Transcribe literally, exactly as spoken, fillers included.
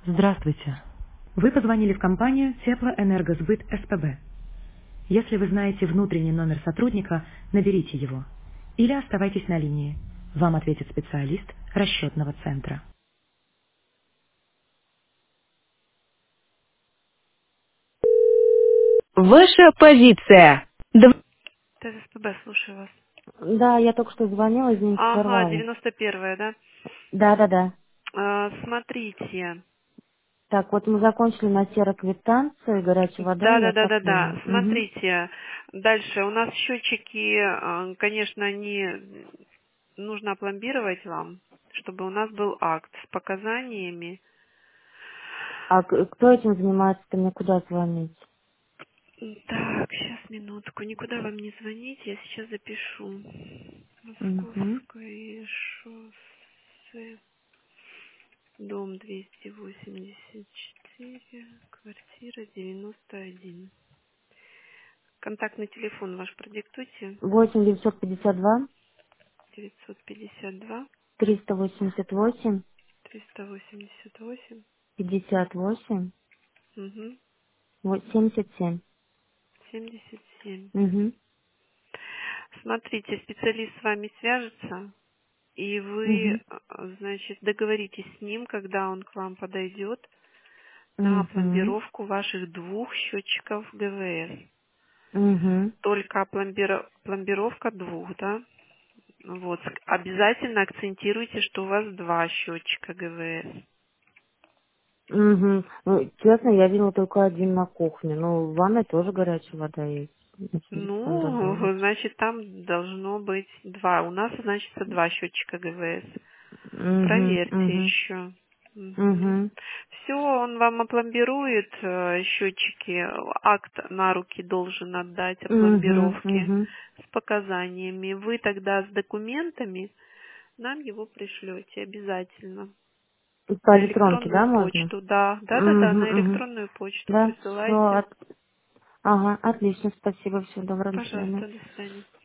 Здравствуйте. Вы позвонили в компанию Теплоэнергосбыт СПБ. Если вы знаете внутренний номер сотрудника, наберите его. Или оставайтесь на линии. Вам ответит специалист расчетного центра. Ваша позиция. Дв- ТСПБ, слушаю вас. Да, я только что звонила, извините, Ага, прервала. девяносто первая, да? Да, да, да. А, смотрите. Так, вот мы закончили на сероквитанции, горячей водой Да, и да, да, да, да. отоплением. Угу. Смотрите. Дальше. У нас счетчики, а, конечно, они нужно опломбировать вам, чтобы у нас был акт с показаниями. А к- кто этим занимается-то, мне куда звонить? Так, сейчас минутку. Никуда вам не звонить, я сейчас запишу. Угу. Московское шоссе, дом двести восемьдесят четыре, квартира девяносто один. Контактный телефон ваш продиктуйте. восемь девятьсот пятьдесят два девятьсот пятьдесят два триста восемьдесят восемь триста восемьдесят восемь. пятьдесят восемь Угу. семьдесят семь. семьдесят семь. Угу. Смотрите, специалист с вами свяжется, и вы, Угу. э, значит, договоритесь с ним, когда он к вам подойдет, на Угу. пломбировку ваших двух счетчиков ГВС. Угу. Только пломбира- пломбировка двух, да? Вот. Обязательно акцентируйте, что у вас два счетчика ГВС. Угу. Ну, честно, я видела только один на кухне. Ну, в ванной тоже горячая вода есть. Если Ну, стандартная. значит, там должно быть два. У нас, значит, два счетчика ГВС. Угу. Проверьте Угу. еще. Угу. Все, он вам опломбирует э, счетчики, акт на руки должен отдать о Угу, пломбировке угу. с показаниями. Вы тогда с документами нам его пришлете обязательно. По На электронке, электронную да, можно? почту, да, да, да, да, Угу, на угу. электронную почту Да, все. присылайте. Ага, отлично, спасибо, всего доброго, до свидания. Пожалуйста, до свидания.